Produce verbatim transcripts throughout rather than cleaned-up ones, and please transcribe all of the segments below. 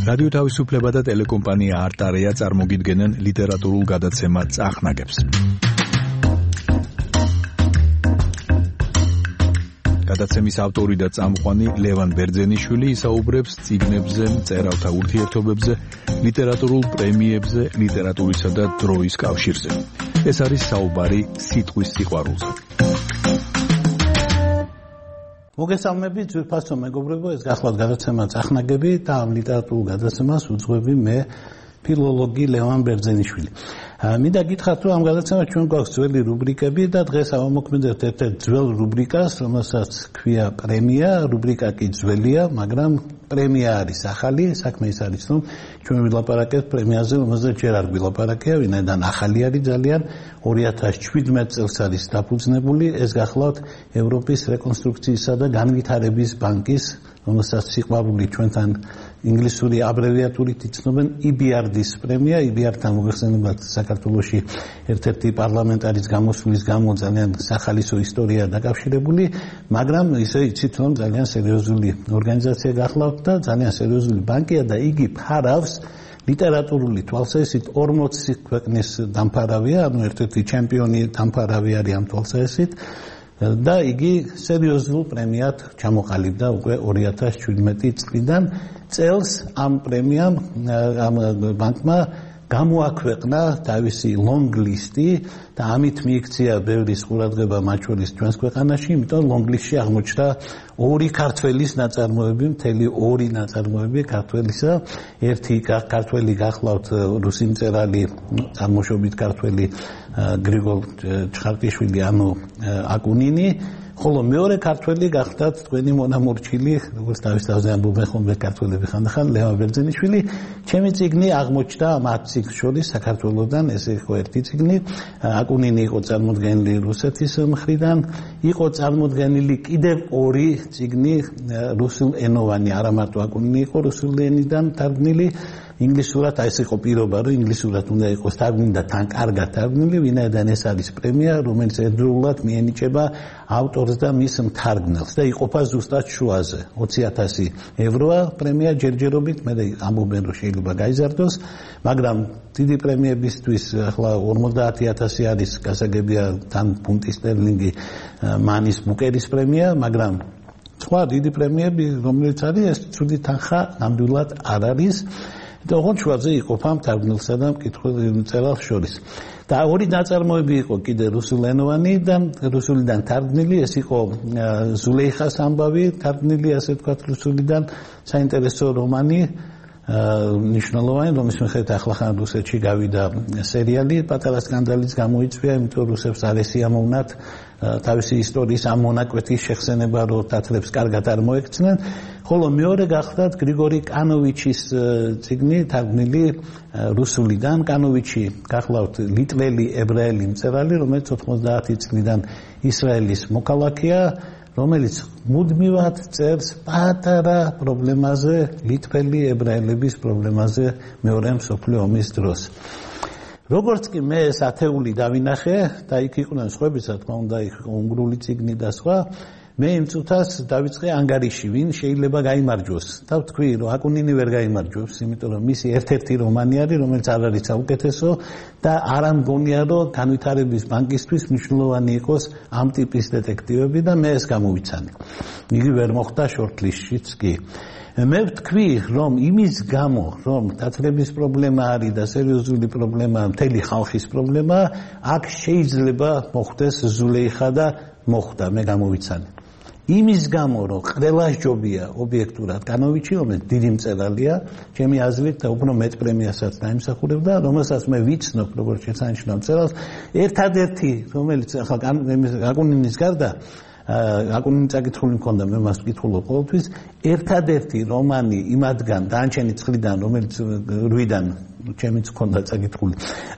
რადიო თავისუფლება და ტელეკომპანია არტარეა წარმოგიდგენენ ლიტერატურულ გადაცემა წახნაგებს. გადაცემის ავტორი და წამყვანი ლევან ბერძენიშვილი ისაუბრებს წიგნებზე, მწერალთა ურთიერთობებზე, ლიტერატურულ პრემიებზე, ლიტერატურისა და დროის კავშირზე. ეს არის საუბარი სიტყვის სიყვარულზე. მოგესალმებით, ძვირფასო მეგობრებო, ეს გახლავთ გადაცემა წახნაგები და ამ ლიტერატურულ გადაცემას უძღვები მე, ფილოლოგი ლევან ბერძენიშვილი. მინდა გითხრათ, რომ ამ გადაცემაში ჩვენ გვაქვს ძველი რუბრიკები და დღეს ავამოქმედებთ ერთ-ერთ ძველ რუბრიკას, რომელსაც ქვია პრემია. რუბრიკა კი ძველია, მაგრამ პრემია არის ახალი. საქმე ის არის, რომ ჩვენ ვილაპარაკებთ პრემიაზე, რომელზეც ჯერ არ ვილაპარაკია, ვინაიდან ახალი არის ძალიან. ორი ათას შვიდმეტ წელს არის დაფუძნებული. ეს გახლავთ ევროპის რეკონსტრუქციისა და განვითარების ბანკის, რომელსაც სიყვარული ჩვენთან ინგლისური აბრევიატურით იცნობენ ი ბი არ დის პრემია. ი ბი არ-თან მოგეხსენებათ, საქართველოში ერთ-ერთი პარლამენტარის გამოსვლის გამო ძალიან სახალისო ისტორია დაკავშირებული, მაგრამ ისე იცით, რომ ძალიან სერიოზული ორგანიზაცია გახლავთ და ძალიან სერიოზული ბანკია და იგი ფარავს ლიტერატურული თვალსაზრისით ორმოცი ქვეყნის დამფარავია, ანუ ერთ-ერთი ჩემპიონი დამფარავი არის ამ თვალსაზრისით. და იგი სერიოზულ პრემიად ჩამოყალიბდა უკვე ორი ათას შვიდმეტი წლიდან. წელს ამ პრემიამ ამ ბანკმა გამოაქვეყნა თავისი long list-ი და ამით მიიქცია ბევრი ყურადღება მათ შორის ჩვენს ქვეყანაში, იმიტომ long list-ში აღმოჩნდა ორი ქართველის ნაწარმოები, მთელი ორი ნაწარმოები ქართველისა. ერთი ქართველი გახლავთ რუსი მწერალი, წარმოშობით ქართველი გრიგოლ ჩხარტიშვილი, ანუ აკუნინი, ხოლო მეორე ქართველი გახლავთ თქვენი მონამორჩილი, როგორც თავის თავზე ამბობენ ხოლმე ქართველები ხანდახან, ლევან ბერძენიშვილი. ჩემი წიგნი აღმოჩნდა მათ წიგნს შორის საქართველოსდან, ეს იყო ერთი წიგნი. აკუნინი იყო წარმოდგენილი რუსეთის მხრიდან, იყო წარმოდგენილი კიდევ ორი წიგნი რუსულენოვანი, არა მარტო აკუნინი იყო რუსული ენიდან თარგმნილი. ინგლისურად ეს იყო პირობა, რომ ინგლისურად უნდა იყოს თარგმნილი და თან კარგად თარგმნილი, ვინაიდან ეს არის პრემია, რომელიც ერთდროულად მიენიჭება ავტორს და მის მთარგმნელს და იყოფა ზუსტად შუაზე. ოცი ათასი ევროა პრემია ჯერჯერობით, მე ამბობენ, რომ შეიძლება გაიზარდოს, მაგრამ დიდი პრემიებისთვის ახლა ორმოცდაათი ათასი არის გასაგებია თან ფუნტი სტერლინგი მანის ბუკერის პრემია, მაგრამ სხვა დიდი პრემიები, რომელიც არის, ეს ცუდი თანხა ნამდვილად არ არის. და ოღონდ შუაზე იყოფა მთარგმნელსა და მკითხველს შორის. და ორი ნაწარმოები იყო კიდე რუსულენოვანი და რუსულიდან თარგმნილი, ეს იყო ზულეიხას ამბავი, თარგმნილი ასე ვთქვათ რუსულიდან, საინტერესო რომანი, ნიშნულოვანი, რომლის მიხედვით ახლახან რუსეთში გავიდა სერიალი, პატარა სკანდალიც გამოიწვია, იმიტომ რუსებს არ ესიამოვნათ თავისი ისტორიის ამ მონაკვეთის შეხსენება, რომ თათრებს კარგად არ მოექცნენ. ხოლო მეორე გახლავთ გრიგორი კანოვიჩის წიგნი, თარგმნილი რუსულიდან. კანოვიჩი გახლავთ ლიტველი ებრაელი მწერალი, რომელიც ოთხმოცდაათი წლიდან ისრაელის მოქალაქეა, რომელიც მუდმივად წერს პატარა პრობლემაზე, ლიტველი ებრაელების პრობლემაზე მეორე მსოფლიო ომის დროს. როგორც კი მე ეს ათეული დავინახე და იქ იყვნენ სხვები, რა თქმა უნდა, იქ უნგრული წიგნი და სხვა, მე იმ წუთას დავიწყე ანგარიში, ვინ შეიძლება გაიმარჯვოს. და ვთქვი, რომ აკუნინი ვერ გაიმარჯვებს, იმიტომ რომ მისი ერთ-ერთი რომანი არის, რომელიც არ არის საუკეთესო და არ ამგონია, რომ განვითარების ბანკისთვის მნიშვნელოვანი იყოს ამ ტიპის დეტექტივები და მე ეს გამოვიცანი. იგი ვერ მოხვდა შორტლისტშიც კი. მე ვთქვი, რომ იმის გამო, რომ თათრების პრობლემა არის და სერიოზული პრობლემაა, მთელი ხალხის პრობლემა, აქ შეიძლება მოხდეს ზულეიხა და მოხდა, მე გამოვიცანი. იმის გამო, რომ ყველა ჯობია ობიექტურად კანოვიჩი, რომელიც დიდი მწერალია, ჩემი აზრით და უფრო მეტ პრემიასაც დაიმსახურებდა, რომელსაც მე ვიცნობ როგორც შესანიშნავ მწერალს, ერთადერთი, რომელიც ახლა აკუნინის გარდა, აკუნინი წაკითხული მქონდა, მე მას ვკითხულობ ყოველთვის, ერთადერთი რომანი იმადგან დანარჩენი წლიდან, რომელიც რვიდან ჩემიც მქონდა წაკითხული,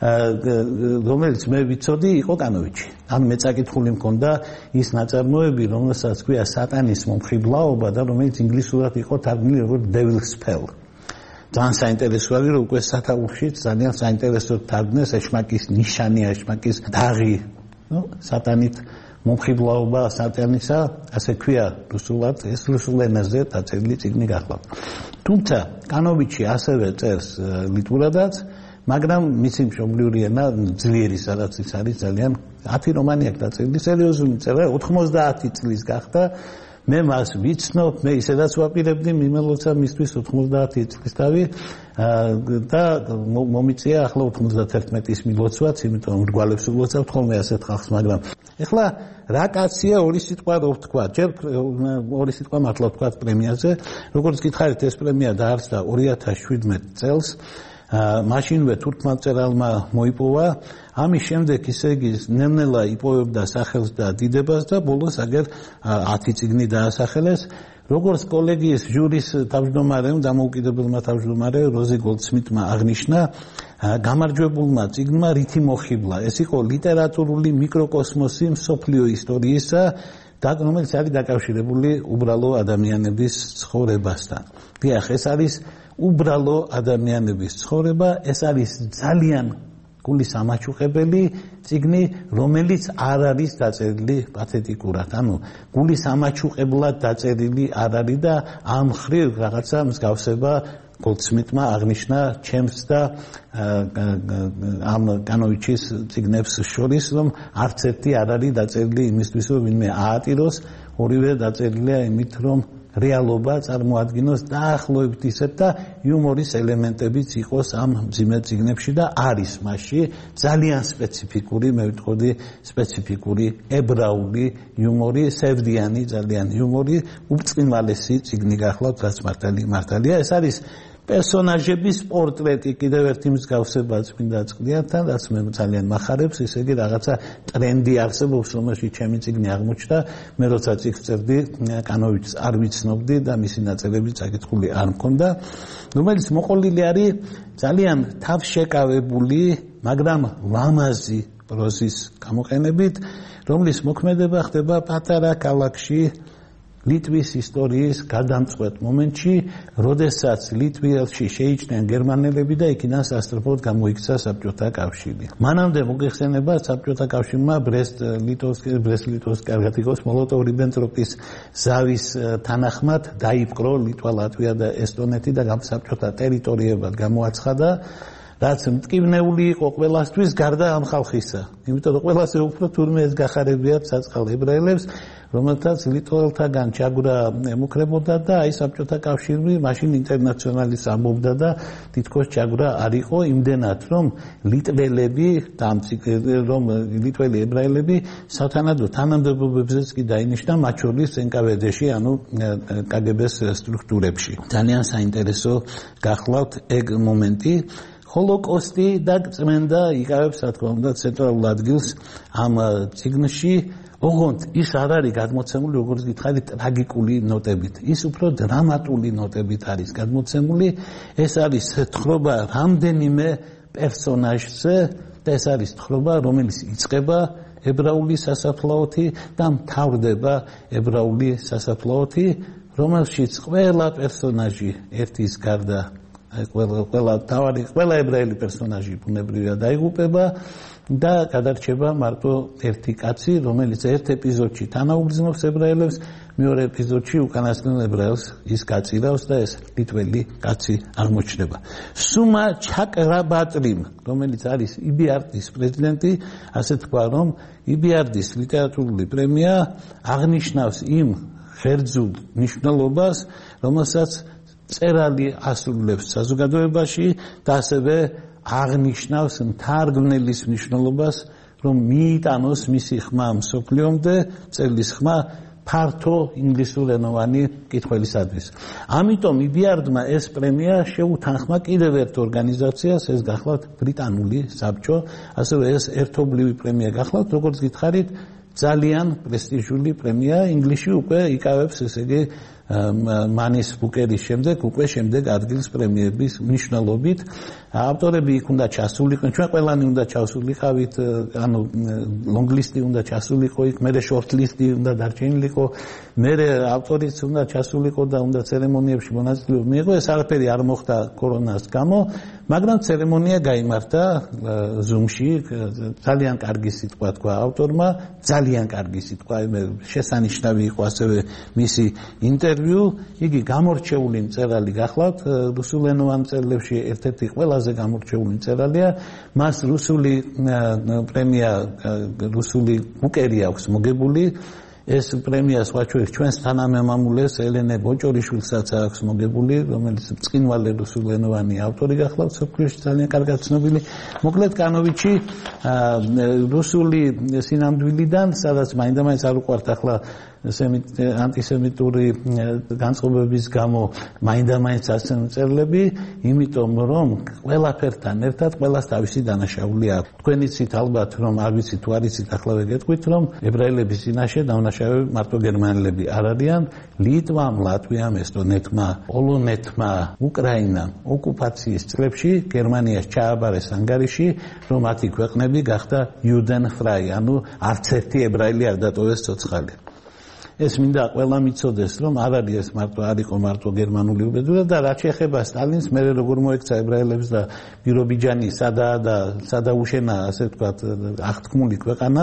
რომელიც მე ვიცოდი, იყო კანოვიჩი. ან მე წაკითხული მქონდა ის ნაწარმოები, რომელსაც ქვია სატანის მომხიბლაობა და რომელიც ინგლისურად იყო თარგმნილი როგორც Devil's Spell. ძალიან საინტერესო არის, რომ უკვე სათაურში ძალიან საინტერესოდ თარგმნეს ეშმაკის ნიშანი, ეშმაკის დაღი, ნუ სატანით მომხიბლაობა სატანისა, ასე ქვია რუსულად, ეს რუსულ ენაზე დაწერილი წიგნი გახლავთ. თუმცა კანოვიჩი ასევე წერს ლიტვურადაც, მაგრამ მისი მშობლიური ენა ძლიერი სადაც ის არის ძალიან ათი რომანი აქვს დაწერილი, სერიოზული წერა, ოთხმოცდაათი წლის გახდა. მე მას ვიცნობ, მე ისედაც ვაპირებდი მიმელოცა მისთვის ოთხმოცდაათი წლის თავი და მომიწია ახლა ოთხმოცდათერთმეტის მილოცვაც, იმიტომ რომ რგვალებს ულოცავთ ხოლმე ასეთ ხალხს, მაგრამ ეხლა რა კაცია ორი სიტყვა რო ვთქვა, ჯერ ორი სიტყვა მართლა ვთქვა პრემიაზე, როგორც გითხარით ეს პრემია დაარსდა ორი ათას შვიდმეტ წელს. მაშინვე თურქმანმწერალმა მოიპოვა, ამის შემდეგ ისე იგი ნელ-ნელა იპოვებდა სახელს და დიდებას და ბოლოს აგერ ათი წიგნი დაასახელეს. როგორც კოლეგიის ჟურის თავმჯდომარემ, დამოუკიდებელმა თავმჯდომარემ როზი გოლდსმიტმა აღნიშნა, გამარჯვებულმა წიგნმა რითი მოხიბლა. ეს იყო ლიტერატურული მიკროკოსმოსი მსოფლიო ისტორიისა, რომელიც არის დაკავშირებული უბრალო ადამიანების ცხოვრებასთან. დიახ, ეს არის უბრალო ადამიანების ცხოვრება, ეს არის ძალიან გულის ამაჩუყებელი წიგნი, რომელიც არ არის დაწერილი პათეტიკურად, ანუ გულის ამაჩუყებლად დაწერილი არ არის და ამ ხრივ რაღაცა მსგავსება გოლდსმიტმა აღნიშნა ჩემს და ამ კანოვიჩის წიგნებს შორის, რომ არც ერთი არ არის დაწერილი იმისთვის, რომ ვინმე აატიროს, ორივე დაწერილია იმით, რომ რეალობა წარმოადგინოს დაახლოებით ისეთ და იუმორის ელემენტებიც იყოს ამ მძიმე წიგნებში და არის მასში ძალიან სპეციფიკური, მე ვიტყოდი სპეციფიკური ებრაული იუმორი, სევდიანი ძალიან იუმორი, უბრწყინვალესი წიგნი გახლავთ, რაც მართალია. ეს არის პერსონაჟების პორტრეტი, კიდევ ერთი მსგავსებაც მინდა წყვდიათთან, რაც მე ძალიან მახარებს, ესე იგი რაღაცა ტრენდი არსებობს, რომელშიც ჩემი წიგნი აღმოჩნდა, მე როცა წიგნს წერდი, კანოვიჩს არ ვიცნობდი და მისი ნაწერები წაკითხული არ მქონდა, რომელიც მოყოლილი არის ძალიან თავშეკავებული, მაგრამ ლამაზი პროზის გამოყენებით, რომლის მოქმედება ხდება პატარა ქალაქში ლიტვის ისტორიის გადამწყვეტ მომენტში, როდესაც ლიტვაში შეიჭრნენ გერმანელები და იქიდან სასწრაფოდ გამოიქცა საბჭოთა კავშირი. მანამდე მოგეხსენება საბჭოთა კავშირმა ბრესტ-ლიტოვსკი, ბრესტ-ლიტოვსკი კარგად იყოს, მოლოტოვ-რიბენტროპის ზავის თანახმად დაიპყრო ლიტვა, ლატვია და ესტონეთი და საბჭოთა ტერიტორიებად გამოაცხადა, რაც მტკივნეული იყო ყველასთვის გარდა ამ ხალხისა. იმიტომ რომ ყველაზე უფრო თურმე ეს გახარებიათ საწყალ ებრაელებს, რომელთაც ლიტველთაგან ჩაგვრა ემუქრებოდა და აი საბჭოთა კავშირი მაშინ ინტერნაციონალის ამბობდა და თითქოს ჩაგვრა არ იყო იმდენად, რომ ლიტველები და რომ ლიტველი ებრაელები სათანადო თანამდებობებზეც კი დაინიშნა, მათ შორის ენ კა ვე დე-ში, ანუ კა гэ ბე-ს სტრუქტურებში. ძალიან საინტერესო გახლავთ ეგ მომენტი. ჰოლოკოსტი და წმენდა იკავებს, რა თქმა უნდა, ცენტრალურ ადგილს ამ წიგნში. ოღონდ ის არ არის გადმოცემული, როგორც გითხარით, ტრაგიკული ნოტებით. ის უფრო დრამატული ნოტებით არის გადმოცემული. ეს არის თხრობა რამდენიმე პერსონაჟზე და ეს არის თხრობა, რომელიც იწყება ებრაული სასაფლაოთი და მთავრდება ებრაული სასაფლაოთი, რომელშიც ყველა პერსონაჟი ერთის გარდა ყველა ყველა თავი ყველა ებრაელი პერსონაჟი ბუნებრივია დაიღუპება და გადარჩება მარტო ერთი კაცი, რომელიც ერთ ეპიზოდში თანაუგრძნობს ებრაელებს, მეორე ეპიზოდში უკანასკნელ ებრაელს ის გაწირავს და ეს ლიტველი კაცი აღმოჩნდება. სუმა ჩაკრაბატრიმ, რომელიც არის ი ბი არ დის პრეზიდენტი, ასე თქვა, რომ ი ბი არ დის ლიტერატურული პრემია აღნიშნავს იმ ღერძულ მნიშვნელობას, რომელსაც წერალი ასრულებს საზოგადოებაში და ასევე აღნიშნავს მთარგმნელის მნიშვნელობას, რომ მიიტანოს მისი ხმა მსოფლიომდე, წერლის ხმა ფართო ინგლისურენოვანი მკითხველისათვის. ამიტომ ი ბი არ დმა ეს პრემია შეუთანხმა კიდევ ერთ ორგანიზაციას, ეს გახლავთ ბრიტანული საბჭო, ასევე ეს ერთობლივი პრემია გახლავთ, როგორც გითხარით, ძალიან პრესტიჟული პრემია, ინგლისში უკვე იკავებს, ესე იგი მანის ბუკერის შემდეგ უკვე შემდეგ ადგილს პრემიების მნიშვნელობით. ავტორები იქ უნდა ჩასულიყვნენ, ჩვენ ყველანი უნდა ჩასულიყავით, ანუ ლონგლისტი უნდა ჩასულიყო იქ, მერე შორტლისტი უნდა დარჩენილიყო, მერე ავტორიც უნდა ჩასულიყო და უნდა ცერემონიებში მონაწილეობა მიიღო. ეს არაფერი არ მოხდა კორონას გამო, მაგრამ ცერემონია გაიმართა ზუმში, ძალიან კარგი სიტყვა თქვა ავტორმა, ძალიან კარგი სიტყვა, შესანიშნავი იყო ასევე მისი ინტერვიუ ინტერვიუ, იგი გამორჩეული მწერალი გახლავთ, რუსულენოვან მწერლებში ერთ-ერთი ყველაზე გამორჩეული მწერალია. მას რუსული პრემია, რუსული ბუკერი აქვს მოგებული. ეს პრემია სხვა შორის ჩვენს თანამემამულეს ელენე ბოჭორიშვილსაც აქვს მოგებული, რომელიც ბრწყინვალე რუსულენოვანი ავტორი გახლავთ, სოფლიოში ძალიან კარგად ცნობილი. მოკლედ კანოვიჩი რუსული სინამდვილიდან, სადაც მაინდა-მაინც არ უყვართ ახლა ანტისემიტური განწყობების გამო მაინდა-მაინც ასენ მწერლები, იმიტომ რომ ყველაფერთან ერთად ყველას თავისი დანაშაული აქვს. თქვენ იცით ალბათ, რომ არ ვიცით თუ არ იცით, ახლა ვეგეთქვით, რომ ებრაელების წინაშე დაუნაშავე მარტო გერმანელები არ არიან, ლიტვამ, ლატვიამ, ესტონეთმა, პოლონეთმა, უკრაინამ ოკუპაციის წლებში გერმანიას ჩააბარეს ანგარიში, რომ მათი ქვეყნები გახდა იუდენფრაი, ანუ არც ერთი ებრაელი არ დატოვეს ცოცხალი. ეს მინდა ყველამ იცოდეს, რომ არ არის ეს მარტო არ იყო მარტო გერმანული უბედურება და რაც შეეხება სტალინს, მე როგორ მოექცა ებრაელებს და ბირობიჯანი სადა და სადა უშენა, ასე ვთქვათ, აღთქმული ქვეყანა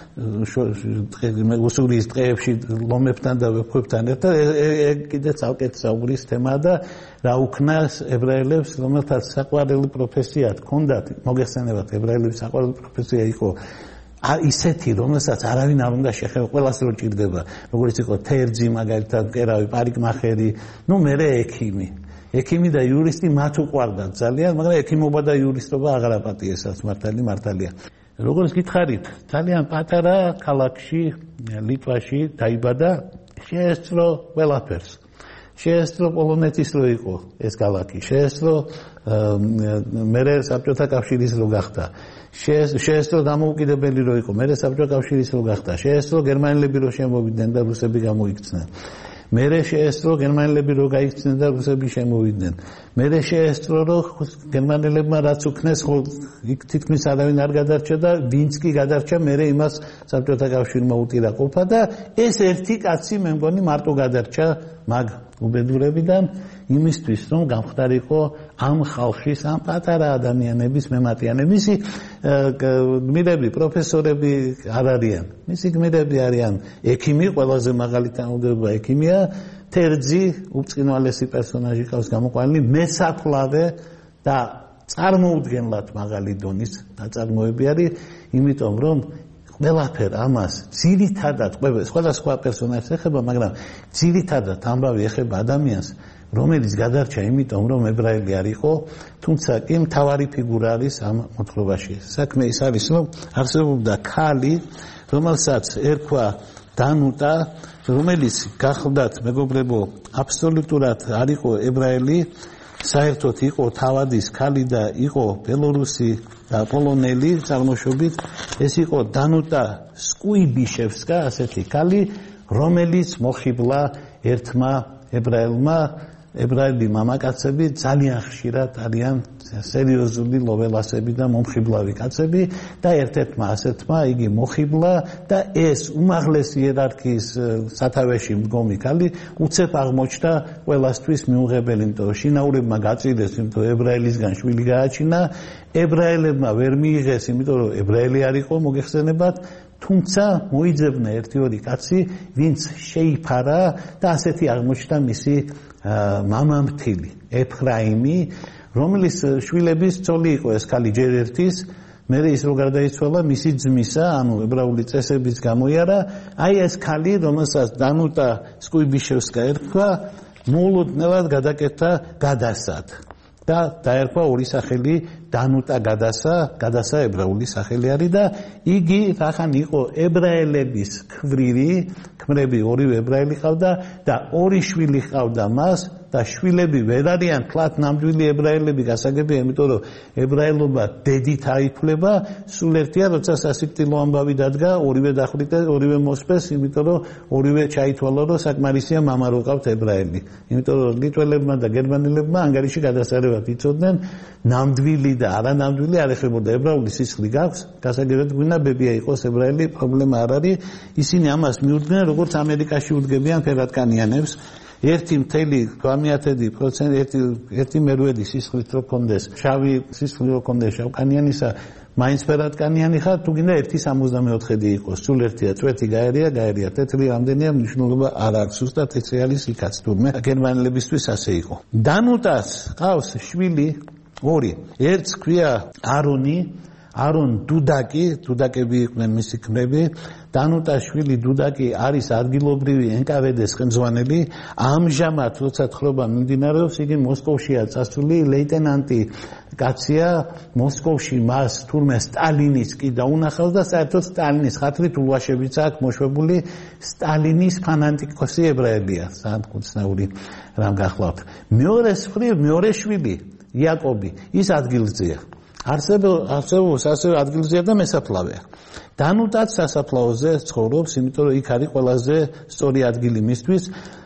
უსურიის ტყეებში ლომებთან და ვეფხვებთან ერთად, კიდე ცალკე საუბრის თემაა და რა უქნას ებრაელებს, რომელთაც საყვარელი პროფესია ჰქონდათ, მოგეხსენებათ, ებრაელების საყვარელი პროფესია იყო ისეთი, რომელსაც არავინ არ უნდა შეხება, ყველას რო ჭირდება, როგორც იყო თერძი, მაგალითად, კერავი, პარიკმახერი, ну, მერე ექიმი. ექიმი და იურისტი მათ უყვარდათ ძალიან, მაგრამ ექიმობა და იურისტობა აღარ აპატიესათ, მართალი მართალია. როგორც გითხარით, ძალიან პატარა ქალაქში, ლიტვაში დაიბადა, შეესწრო ყველაფერს. შეესწრო პოლონეთის რო იყო ეს ქალაქი, შეესწრო მერე საბჭოთა კავშირის რო გახდა. შეესწრო დამოუკიდებელი რო იყო, მერე საბჭოთა კავშირის რო გახდა. შეესწრო გერმანელები რო შემოვიდნენ და რუსები გამოიქცნენ. მერე შეესწრო გერმანელები რო გაიქცნენ და რუსები შემოვიდნენ. მერე შეესწრო რომ გერმანელებმა რაც უქნეს, ხო იქ თითქმის არავინ არ გადარჩა და ვინც კი გადარჩა, მერე იმას საბჭოთა კავშირმა უტირა ყოფა და ეს ერთი კაცი მე მგონი მარტო გადარჩა მაგ უბედურებიდან იმისთვის, რომ გამხდარიყო ამ ხალხის, ამ პატარა ადამიანების მემატიანე. მისი გმირები, პროფესორები არ არიან. მისი გმირები არიან ექიმი, ყველაზე მაღალი თანამდებობა ექიმია, თერძი, უბრწყინვალესი პერსონაჟი ყავს გამოყვანილი, მესაფლავე და წარმოუდგენლად მაღალი დონის ნაწარმოები არის, იმიტომ რომ ყველაფერ ამას ძირითადად სხვადასხვა პერსონაჟს ეხება, მაგრამ ძირითადად ამბავი ეხება ადამიანს, რომელიც გადარჩა იმიტომ, რომ ებრაელი არ იყო, თუმცა კი მთავარი ფიგურა არის ამ მოთხრობაში. საქმე ის არის, რომ არსებობდა ქალი, რომელსაც ერქვა დანუტა, რომელიც გახლდათ მეგობრებო, აბსოლუტურად არ იყო ებრაელი, საერთოდ იყო თავადის ქალი და იყო ბელორუსი და პოლონელი წარმოშობით. ეს იყო დანუტა სკუიბიშევსკა, ასეთი ქალი, რომელიც მოხიბლა ერთმა ებრაელმა. ებრაელი მამაკაცები ძალიან ხშირად არიან სერიოზული ლოველასები და მომხიბლავი კაცები და ერთ-ერთმა ასეთმა იგი მოხიბლა და ეს უმაღლესი იერარქიის სათავეში მდგომი ქალი უცებ აღმოჩნდა ყველასთვის მიუღებელი, იმიტომ რომ შინაურებმა გაწიდეს, იმიტომ რომ ებრაელისგან შვილი გააჩინა, ებრაელებმა ვერ მიიღეს, იმიტომ რომ ებრაელი არ იყო, მოგეხსენებათ, თუმცა მოიძებნა ერთი-ორი კაცი, ვინც შეიფარა და ასეთი აღმოჩნდა მისი მამამთილი ეფრაიმი, რომლის შვილების ცოლი იყო ეს ქალი ჯერ ერთის, მერე ის რო გარდაიცვალა მისი ძმისა, ანუ ებრაული წესების გამოიარა, აი ეს ქალი, რომელსაც დანუტა სკუიბიშევსკა ერქვა, მოულოდნელად გადაკეთდა გადასად და დაერქვა ორი სახელი დანუტა გადასა, გადასა ებრაული სახელი არის და იგი რახან იყო ებრაელების ქმრირი, ქმრები ორივე ებრაელი ყავდა და ორი შვილი ყავდა მას და შვილები ვერ არიან თლათ ნამდვილი ებრაელები გასაგებია, იმიტომ რომ ებრაელობა დედით აიფლება, სულ ერთია, როცა სასიკვდილო ამბავი დადგა, ორივე დახვრიტეს, ორივე მოსპეს, იმიტომ რომ ორივე ჩაითვალა, რომ საკმარისია მამა რო ყავთ ებრაელი. იმიტომ რომ ლიტველებმა და გერმანელებმა ანგარიში გადასარევად იცოდნენ, ნამდვილი და არანამდვილი არ ეხებოდა, ებრაული სისხლი გაქვს, გასაგებად გვინდა ბებია იყოს ებრაელი, პრობლემა არ არის. ისინი ამას მიუძღვნენ, როგორც ამერიკაში უდგებიან ფერადკანიანებს. ერთი მთელი გვამიათედი პროცენტი ერთი ერთი მერვედი სისხლით რო კონდეს, შავი სისხლი რო კონდეს შავკანიანისა, მაინც ფერადკანიანი ხარ, თუ გინდა ერთი სამოცდამეოთხედი იყოს, სულ ერთია, წვეთი გაერია, გაერია, თეთრი რამდენია, მნიშვნელობა არ აქვს, ზუსტად ესე არის იქაც, თურმე გერმანელებისთვის ასე იყო. დანუტას ყავს შვილი ორი, ერთს ქვია არონი, არონ დუდაკი, დუდაკები იყვნენ მისი ქმრები, დანუტას შვილი დუდაკი არის ადგილობრივი ენ კა ვე დე-ს ხელმძღვანელი, ამჟამად როცა თხრობა მიმდინარეობს, იგი მოსკოვშია წასული, ლეიტენანტი კაცია, მოსკოვში მას თურმე სტალინის კი დაუნახავს და საერთოდ სტალინის ხათრით ულვაშებიც აქვს მოშვებული, სტალინის ფანატიკოსი ებრაელია, სამკუთნეული რამ გახლავთ. მეორეს მხრივ, მეორე შვილი, იაკობი, ის ადგილზეა. არსებობს ასევე ადგილზეა და მესაფლავეა. დანუტაც სასაფლაოზე ცხოვრობს, იმიტომ რომ იქ არის ყველაზე სწორი ადგილი მისთვის.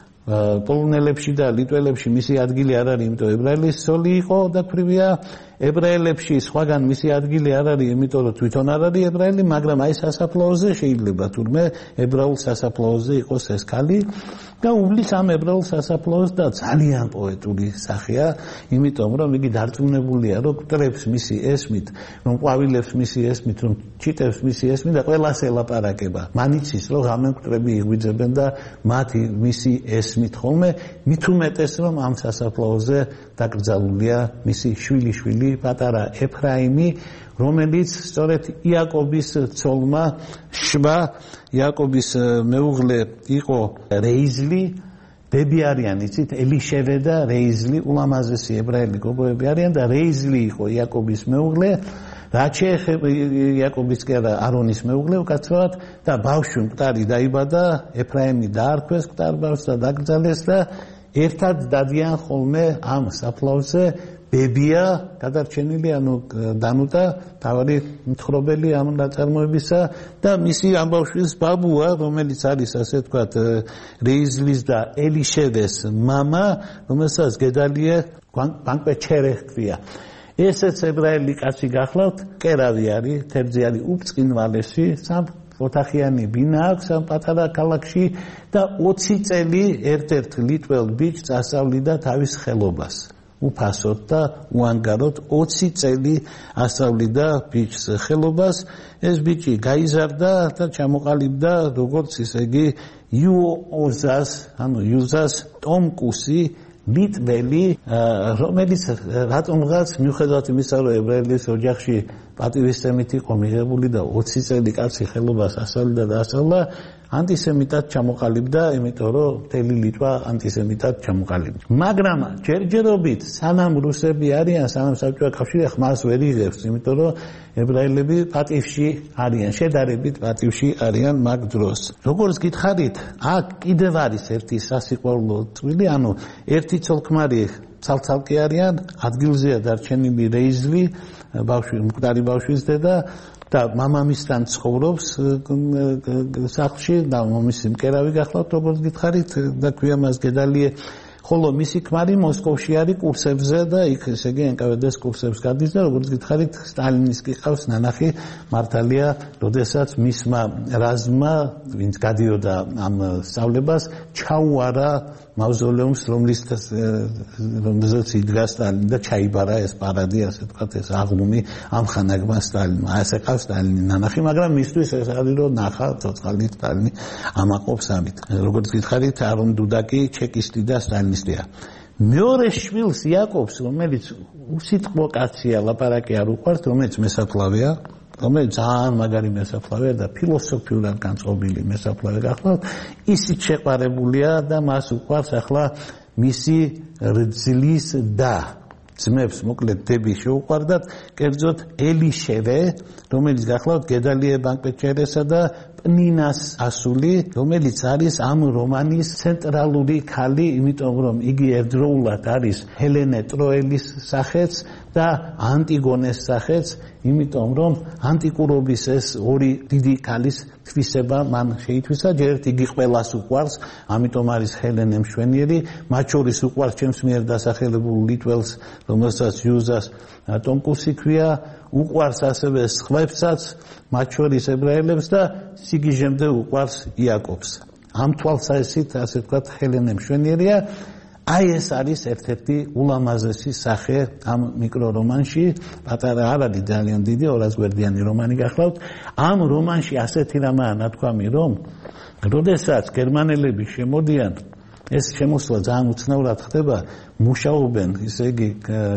პოლონელებში და ლიტველებში მისი ადგილი არ არის, იმიტომ ებრაელის სოლი იყო და ქვრივია. ებრაელებში სხვაგან მისი ადგილი არ არის, იმიტომ რომ თვითონ არ არის ებრაელი, მაგრამ აი სასაფლაოზე შეიძლება თურმე ებრაულ სასაფლაოზე იყოს ეს ქალი და უვლის ამ ებრაულ სასაფლაოს და ძალიან პოეტური სახეა, იმიტომ რომ იგი დარწმუნებულია, რომ კტრებს მისი ესმით, რომ ყვავილებს მისი ესმით, რომ ჩიტებს მისი ესმით და ყველას ელაპარაკება. მან იცის, რომ ღამე კტრები იღვიძებენ და მათი მისი ესმით ხოლმე, მით უმეტეს რომ ამ სასაფლაოზე დაკრძალულია მისი შვილი-შვილი პატარა ეფრაიმი, რომელიც სწორედ იაკობის ცოლმა შვა, იაკობის მეუღლე იყო რეიზლი, ბები არიან, იცით, ელიშევე და რეიზლი, ულამაზესი ებრაელი გოგოები არიან და რეიზლი იყო იაკობის მეუღლე, რაც შეეხება იაკობის კი არა არონის მეუღლე უკაცრავად და ბავშვი მკვდარი დაიბადა, ეფრაიმი დაარქვეს მკვდარ ბავშვს და დაკრძალეს და ერთად დადიან ხოლმე ამ საფლავზე ბებია გადარჩენილი, ანუ დანუტა თავი მთხრობელი ამ ნაწარმოებისა და მისი ამ ბავშვის ბაბუა, რომელიც არის ასე თქვათ რეიზლის და ელიშევეს მამა, რომელსაც გედალია ბანკბეჩერე ჰქვია. ესეც ებრაელი კაცი გახლავთ, კერავი არის, თერძი არის უფწყინვალეში, სამ ოთახიანი ბინა აქვს ამ პატარა ქალაქში და ოცი წელი ერთ-ერთ ლიტველ ბიჭს ასწავლიდა თავის ხელობას. უფასოდ და უანგაროდ ოცი წელი ასწავლიდა ბიჭს ხელობას. ეს ბიჭი გაიზარდა და ჩამოყალიბდა როგორც ისე იგი იუოზას, ანუ იუზას ტომკუსი, ლიტველი, რომელიც რატომღაც მიუხედავად იმისა, რომ ებრაელის ოჯახში პატივისცემით იყო მიღებული და ოცი წელი კაცი ხელობას ასწავლიდა და ასწავლა, ანტისემიტად ჩამოყალიბდა, იმიტომ რომ მთელი ლიტვა ანტისემიტად ჩამოყალიბდა. მაგრამ ჯერჯერობით სანამ რუსები არიან, სანამ საბჭოთა კავშირი ხმას ვერ იღებს, იმიტომ რომ ებრაელები პატივში არიან, შედარებით პატივში არიან მაგ დროს. როგორც გითხარით, აქ კიდევ არის ერთი სასიყვარულო წვლილი, ანუ ერთი ცოლ-ქმარი ცალ-ცალკე არიან, ადგილზეა დარჩენილი რეიზლი, ბავშვი, მკვდარი ბავშვის დედა და მამამისთან ცხოვრობს სახლში და მომისი მკერავი გახლავთ, როგორც გითხარით და ქვია მას გედალიე, ხოლო მისი ქმარი მოსკოვში არის კურსებზე და იქ ესე იგი ენ კა ვე დე-ს კურსებს გადის და როგორც გითხარით სტალინის კი ყავს ნანახი მართალია, როდესაც მისმა რაზმმა, ვინც გადიოდა ამ სწავლებას, ჩაუარა მავზოლეუმს, რომლის რომელზეც იდგა სტალინი და ჩაიბარა ეს პარადი, ასე ვთქვათ, ეს აღლუმი ამ ხანაგმა სტალინმა. ასე ყავს სტალინი ნანახი, მაგრამ მისთვის ეს არის რომ ნახა ცოცხალი სტალინი ამაყობს ამით. როგორც გითხარით, არონ დუდაკი ჩეკისტი და სტალინისტია. მეორე შვილს იაკობს, რომელიც უსიტყვო კაცია, ლაპარაკი არ უყვარს, რომელიც მესაფლავეა, რომელიც ძალიან მაგარი მესაფლავეა და ფილოსოფიურად განწყობილი მესაფლავე გახლავთ, ისიც შეყვარებულია და მას უყვარს ახლა მისი რძლის და ძმებს მოკლედ დები შეუყვარდათ, კერძოდ ელიშევე, რომელიც გახლავთ გედალიე ბანკბეჩერესა და პნინას ასული, რომელიც არის ამ რომანის ცენტრალური ქალი, იმიტომ რომ იგი ერთდროულად არის ჰელენე ტროელის სახეც და ანტიგონეს სახეც, იმიტომ რომ ანტიკურობის ეს ორი დიდი ქალის თვისება მან შეითვისა, ჯერთ იგი ყველას უყვარს, ამიტომ არის ჰელენე მშვენიერი, მათ შორის უყვარს ჩემს მიერ დასახელებულ ლიტველს, რომელსაც იუზას ტომკუსი ქვია, უყვარს ასევე სხვებსაც, მათ შორის ებრაელებს და სიგიჟემდე უყვარს იაკობს. ამ თვალსაზრისით, ასე ვთქვათ, ჰელენე მშვენიერია. აი ეს არის ერთ-ერთი ულამაზესი სახე ამ მიკრორომანში, პატარა არ არის ძალიან დიდი, ორას გვერდიანი რომანი გახლავთ. ამ რომანში ასეთი რამაა ნათქვამი, რომ როდესაც გერმანელები შემოდიან, ეს შემოსვლა ძალიან უცნაურად ხდება, მუშაობენ, ისე იგი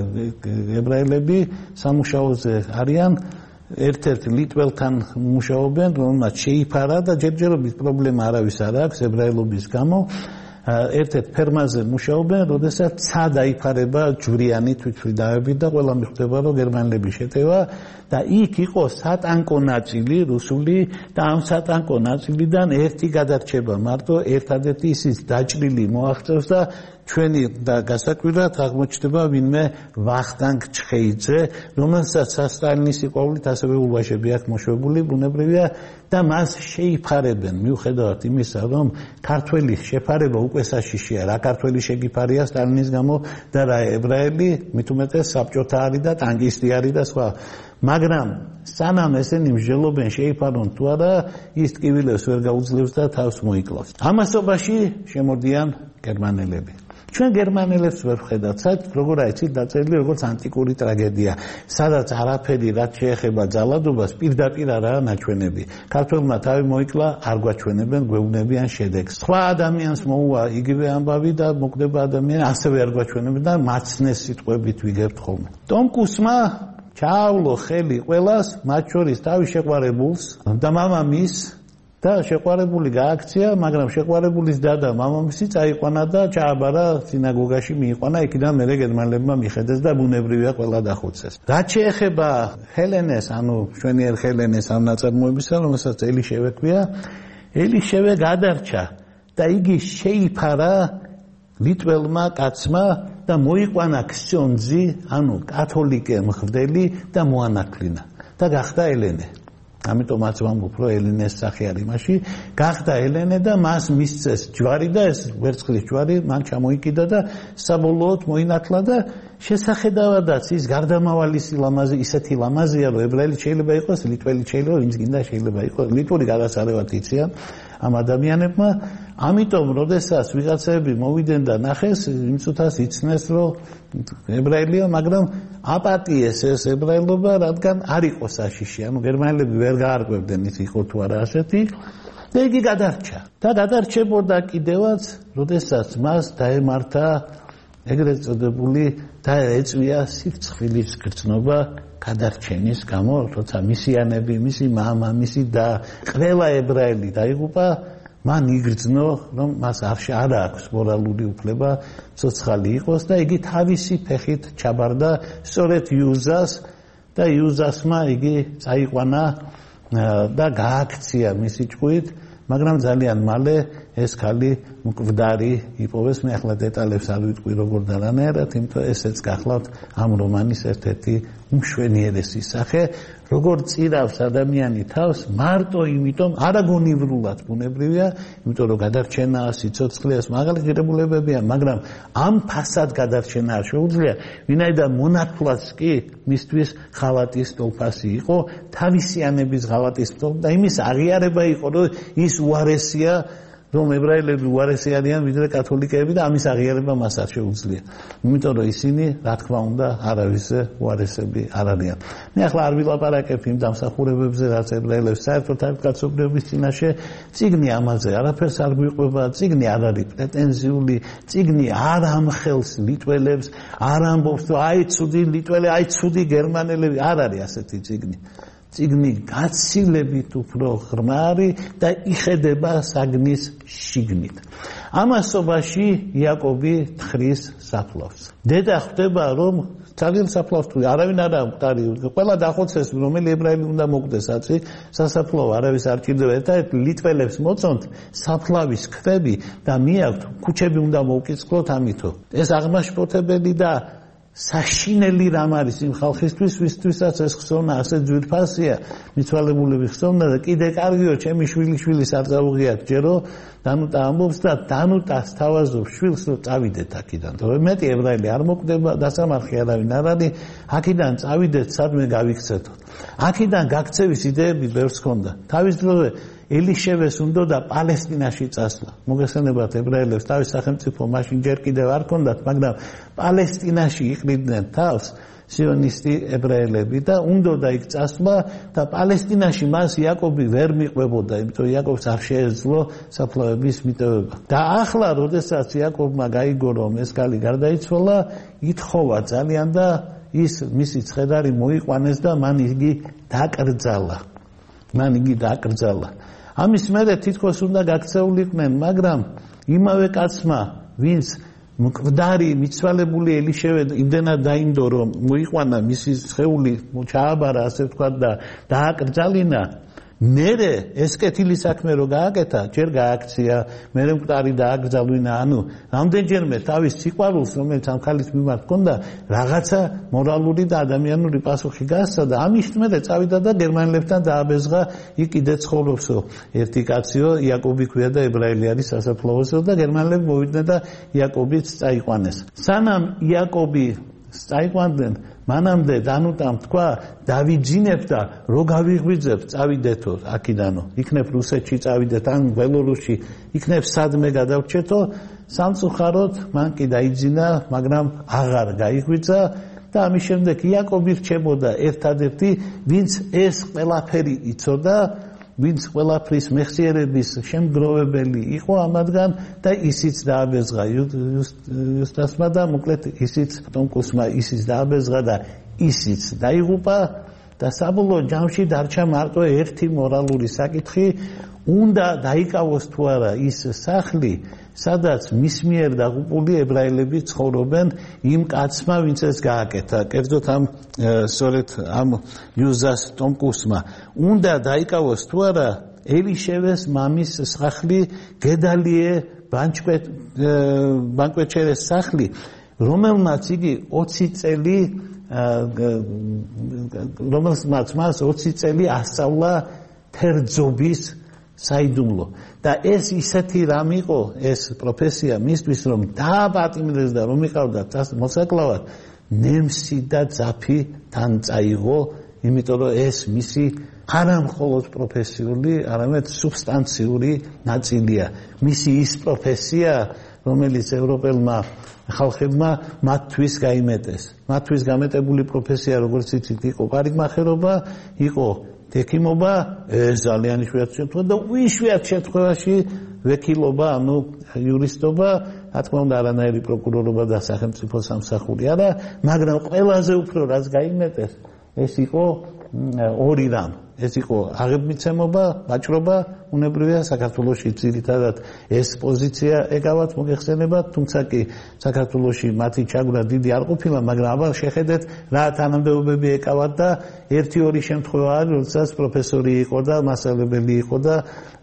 ებრაელები სამუშაოზე არიან, ერთ-ერთ ლიტველთან მუშაობენ, რომელმაც შეიფარა და ჯერჯერობით პრობლემა არავის არ აქვს ებრაელობის გამო. ერთ-ერთ ფერმაზე მუშაობენ, როდესაც ცა დაიფარება ჯვრიანი თვითმფრინავებით და ყველა მიხვდება, რომ გერმანელები შეტევა და იქ იყო სატანკო ნაწილი რუსული და ამ სატანკო ნაწილიდან ერთი გადარჩება მარტო ერთადერთი ისიც დაჭრილი მოაღწევს და ჩვენი და გასაკვირად აღმოჩნდება ვინმე ვახტანგ ჩხეიძე, რომელსაც სასტალინის სიყვარულით ასევე ულვაშები აქვს მოშვებული, ბუნებრივია და მას შეიფარებენ მიუხედავად იმისა, რომ ქართველი შეფარება უკვე საშიშია, რა ქართველი შეგიფარია სტალინის გამო და რა ებრაელი, მით უმეტეს საბჭოთა არის და ტანკისტი არის და სხვა. მაგრამ სანამ ესენი მსჯელობენ შეიფარონ თუ არა, ის ტკივილებს ვერ გაუძლევს და თავს მოიკლავს. ამასობაში შემოდიან გერმანელები. ჩვენ გერმანელებს ვერ ვხედავთ, საერთოდ როგორ აიცით დაწერილი როგორც ანტიკური ტრაგედია, სადაც არაფერი რაც შეეხება ძალადობას პირდაპირ არაა ნაჩვენები. ქართველმა თავი მოიკლა, არ გვაჩვენებენ, გვეუბნებიან შედეგს. სხვა ადამიანს მოუვა იგივე ამბავი და მოკვდება ადამიანი, ასევე არ გვაჩვენებენ და მაცნეს სიტყვებით ვიგებთ ხოლმე. ტომ კუსმა ჩაავლო ხელი ყველას, მათ შორის თავის შეყვარებულს და მამამის და შეყვარებული გააქცია, მაგრამ შეყვარებულის დადა მამამისი წაიყვანა და ჩააბარა სინაგოგაში მიიყვანა, იქიდან მერე გერმანელებმა მიხედეს და ბუნებრივია ყველა დახოცეს. რაც შეეხება ჰელენეს, ანუ მშვენიერ ჰელენეს ამ ნაწარმოებისა, რომელსაც ელიშევე ქვია, ელიშევე გადარჩა და იგი შეიფარა ლიტველმა კაცმა და მოიყვანა ქსიონძი, ანუ კათოლიკე მღვდელი და მოანათლინა და გახდა ელენე. ამიტომაც ვამბობ, რომ ელენეს სახე არის მასში, გახდა ელენე და მას მისცეს ჯვარი და ეს ვერცხლის ჯვარი მან ჩამოიკიდა და საბოლოოდ მოინათლა და შესახედავადაც ის გარდამავალი ლამაზი, ისეთი ლამაზია, რომ ებრაელი შეიძლება იყოს, ლიტველი შეიძლება, ვინც გინდა შეიძლება იყოს, ლიტვური გადასარევად იციან ამ ადამიანებმა, ამიტომ როდესაც ვიღაცები მოვიდნენ და ნახეს, იმ წუთას იცნეს, რომ ებრაელია, მაგრამ აპატიეს ეს ებრაელობა, რადგან არ იყო საშიში, ანუ გერმანელები ვერ გაარკვევდნენ ის იყო თუ არა ასეთი და იგი გადარჩა. და გადარჩებოდა კიდევაც, როდესაც მას დაემართა ეგრეთ წოდებული და ეწვია სირცხვილის გრძნობა გადარჩენის გამო, როცა მისიანები, მისი მამა, მისი და ყველა ებრაელი დაიღუპა, მან იგრძნო, რომ მას არ აქვს მორალური უფლება ცოცხალი იყოს და იგი თავისი ფეხით ჩაბარდა სწორედ იუზას და იუზასმა იგი წაიყვანა და გააქცია მისი ჭყვით, მაგრამ ძალიან მალე ეს ქალი მკვდარი იპოვეს. მე ახლა დეტალებს არ ვიტყვი როგორ და რანაირად, იმიტომ ესეც გახლავთ ამ რომანის ერთ-ერთი უმშვენიერესი სახე, როგორ წირავს ადამიანი თავს მარტო იმიტომ, არაგონივრულად ბუნებრივია, იმიტომ რომ გადარჩენაა, სიცოცხლეა, მაგალი ღირებულებებია, მაგრამ ამ ფასად გადარჩენა არ შეუძლია, ვინაიდან მონათლაც კი მისთვის ხალატის სტოლფასი იყო, თავისიანების ხალატის სტოლფასი და იმის აღიარება იყო, რომ ის უარესია, რომ ებრაელები უარესი არიან ვიდრე კათოლიკეები და ამის აღიარება მას არ შეუძლია. იმიტომ რომ ისინი, რა თქმა უნდა, არავის უარესები არ არიან. მე ახლა არ ვილაპარაკებ იმ დამსახურებებზე, რაც ებრაელებს საერთოდ არის კაცობრიობის წინაშე, წიგნი ამაზე არაფერს არ გვიყვება, წიგნი არ არის პრეტენზიული, წიგნი არ ამხელს ლიტველებს, არ ამბობს, რომ აი ცუდი ლიტველი, აი ცუდი გერმანელები, არ არის ასეთი წიგნი. წიგნი გაცილებით უფრო ღრმა არის და იხედება საგნის შიგნით. ამასობაში იაკობი თხრის საფლავს. დედა ხვდება, რომ ძალიან საფლავს თუ არავინ არ ამყარი, ყველა დახოცეს, რომელი ებრაელი უნდა მოკვდეს, აცი, სასაფლაო არავის არ ჭირდება, ერთადერთი ლიტველებს მოწონთ საფლავის ქვები და მიაქვთ, ქუჩები უნდა მოუკიწყლოთ ამითო. ეს აღმაშფოთებელი და საშინელი რამ არის იმ ხალხისთვის, ვისთვისაც ეს ხსოვნა ასე ძვირფასია, მიცვალებულები ხსოვნა და კიდე კარგიო, ჩემი შვილი-შვილი საწაუღიათ ჯერო, დანუტა ამბობს და დანუტას თავაზობს შვილს, რომ წავიდეთ აქიდან. თორე მეტი ებრაელი არ მოკვდება, დასამარხი არავინ არ არის, აქიდან წავიდეთ, სადმე გავიქცეთოთ. აქიდან გაქცევის იდეები ბევრს ჰქონდა. თავის დროზე ელიშევეს უნდა პალესტინაში წასვლა. მოგესალმებათ ებრაელებს თავის სახელმწიფო მაშინ ჯერ კიდევ არ ჰქონდათ, მაგრამ პალესტინაში იყრიდნენ თავს სიონისტი ებრაელები და უნდა იქ წასვლა და პალესტინაში მას იაკობი ვერ მიყვებოდა, იმიტომ იაკობს არ შეეძლო საფლავების მიტოვება. და ახლა, როდესაც იაკობმა გაიგო, რომ ეს კალი გარდაიცვალა, ითხოვა ძალიან და ის მისი ცხედარი მოიყვანეს და მან იგი დაკრძალა. მან იგი დაკრძალა. ამის მერე თითქოს უნდა გაქცეულიყვნენ, მაგრამ იმავე კაცმა, ვინც მკვდარი მიცვალებული ელიშევე იმდენად დაინდო, რომ მოიყვანა მისი სხეული, ჩააბარა, ასე ვთქვათ და დააკრძალინა, მერე ეს კეთილი საქმე რო გააკეთა, ჯერ გააქცია, მერე მკვდარი დააკრძალვინა, ანუ რამდენჯერმე თავის სიყვარულს, რომელიც ამ ქალის მიმართ ჰქონდა, რაღაცა მორალური და ადამიანური პასუხი გასცა და ამის მერე წავიდა და გერმანელებთან დააბეზღა, იქ კიდე ცხოვრობსო ერთი კაციო, იაკობი ქვია და ებრაელი არის სასაფლაოსო და გერმანელები მოვიდნენ და იაკობიც წაიყვანეს. სანამ იაკობი წაიყვანდნენ, მანამდე დანუტამ თქვა, დავიძინებ და რო გავიღვიძებ, წავიდეთო აქიდანო, იქნებ რუსეთში წავიდეთ, ან ბელორუსში, იქნებ სადმე გადავრჩეთო, სამწუხაროდ მან კი დაიძინა, მაგრამ აღარ გაიღვიძა და ამის შემდეგ იაკობი რჩებოდა ერთადერთი, ვინც ეს ყველაფერი იცოდა, ვინც ყველაფრის მეხსიერების შემგროვებელი იყო ამათგან და ისიც დააბეზღა იუსტასმა და მოკლედ ისიც ტონკუსმა ისიც დააბეზღა და ისიც დაიღუპა და საბოლოო ჯამში დარჩა მარტო ერთი მორალური საკითხი, უნდა დაიკავოს თუ არა ის სახლი, სადაც მის მიერ დაღუპული ებრაელები ცხოვრობენ იმ კაცმა, ვინც ეს გააკეთა. კერძოდ ამ სწორედ ამ იუზას ტომკუსმა უნდა დაიკავოს თუ არა ელიშევეს მამის სახლი, გედალიე ბანკვეჩერეს სახლი, რომელმაც იგი ოცი წელი რომელმაც მას ოცი წელი ასწავლა თერძობის საიდუმლო და ეს ისეთი რამ იყო ეს პროფესია მისთვის, რომ დააპატიმრეს და რომ იყავდა მოსაკლავად, ნემსი და ძაფი თან წაიღო, იმიტომ რომ ეს მისი არა მხოლოდ პროფესიული, არამედ სუბსტანციური ნაწილია. მისი ის პროფესია, რომელიც ევროპელმა ხალხებმა მათთვის გაიმეტეს. მათთვის გამეტებული პროფესია, როგორც იცით, იყო პარიკმახერობა, იყო ექიმობა, ეს ძალიან იშვიათ შემთხვევაში და უიშვიათ შემთხვევაში ვექილობა, ანუ იურისტობა, რა თქმა უნდა, არანაირი პროკურორობა და სახელმწიფო სამსახური არა, მაგრამ ყველაზე უფრო რაც გაიმეტეს, ეს იყო ორი რამ. ეს იყო აღებმიცემობა, ვაჭრობა, უნებრივია საქართველოში ძირითადად ეს პოზიცია ეკავათ, მოგეხსენებათ, თუმცა კი საქართველოში მათი ჩაგვრა დიდი არ ყოფილა, მაგრამ აბა შეხედეთ რა თანამდებობები ეკავათ და ერთი ორი შემთხვევა არის, როდესაც პროფესორი იყო და მასწავლებელი იყო და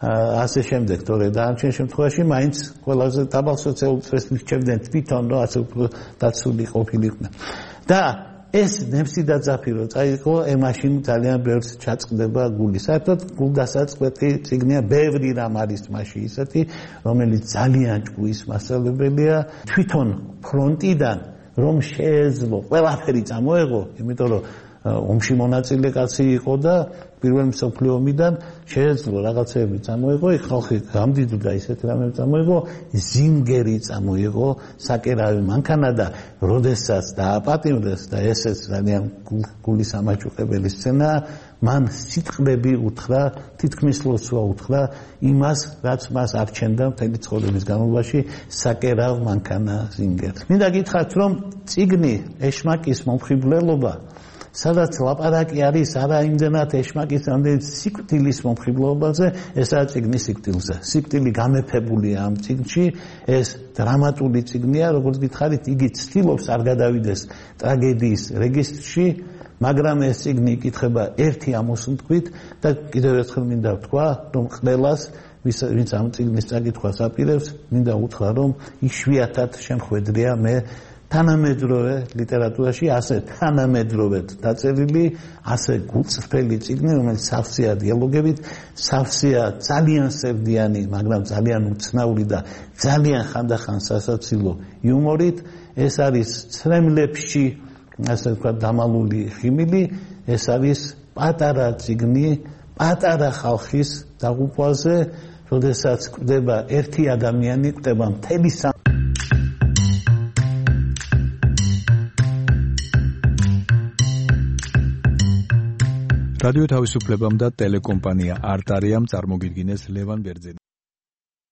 ასე შემდეგ, თორე დანარჩენ შემთხვევაში მაინც ყველაზე დაბალ სოციალურ წრეს მირჩევდნენ თვითონ, რომ ასე უფრო დაცული ყოფილიყვნენ. და ეს ნემსი და ძაფი რო წაიღო, ემაშინ ძალიან ბევრს ჩაწყდება გული. საერთოდ გულდასაწყვეტი წიგნია, ბევრი რამ არის მასში ისეთი, რომელიც ძალიან ჭკუის მასწავლებელია. თვითონ ფრონტიდან რომ შეეძლო ყველაფერი წამოეღო, იმიტომ რომ ომში მონაწილე კაცი იყო და პირველ მსოფლიო ომიდან შეეძლო რაღაცეები წამოეღო, იქ ხალხი გამდიდრდა, ისეთი რამები წამოეღო, ზინგერი წამოეღო, საკერავი მანქანა და როდესაც დააპატიმრეს და ესეც ძალიან გულის ამაჭუყებელი სცენა, მან სიტყვები უთხრა, თითქმის ლოცვა უთხრა იმას, რაც მას არჩენდა მთელი ცხოვრების განმავლობაში, საკერავ მანქანა ზინგერს. მინდა გითხრათ, რომ წიგნი ეშმაკის მომხიბვლელობა, სადაც ლაპარაკი არის არა იმდენად ეშმაკის, რამდენიც სიკვდილის მომხიბლობაზე, ესაა წიგნის სიკვდილზე. სიკვდილი გამეფებულია ამ წიგნში, ეს დრამატული წიგნია, როგორც გითხარით, იგი ცდილობს არ გადავიდეს ტრაგედიის რეგისტრში, მაგრამ ეს წიგნი იკითხება ერთი ამოსუნთქვით და კიდევ ერთხელ მინდა ვთქვა, რომ ყველას ვინც ამ წიგნის წაკითხვას აპირებს, მინდა უთხრა, რომ იშვიათად შემხვედრია მე თანამედროვე ლიტერატურაში ასე თანამედროვედ დაწერილი, ასე გულწრფელი წიგნი, რომელიც სავსეა დიალოგებით, სავსეა ძალიან სევდიანი, მაგრამ ძალიან უცნაური და ძალიან ხანდახან სასაცილო იუმორით. ეს არის ცრემლებში, ასე ვთქვათ, დამალული ხიმილი, ეს არის პატარა წიგნი, პატარა ხალხის დაღუპვაზე, როდესაც კვდება ერთი ადამიანი, კვდება მთელი რადიო თავისუფლებამ და ტელეკომპანია არტარიამ წარმოგიდგინეს ლევან ბერძენი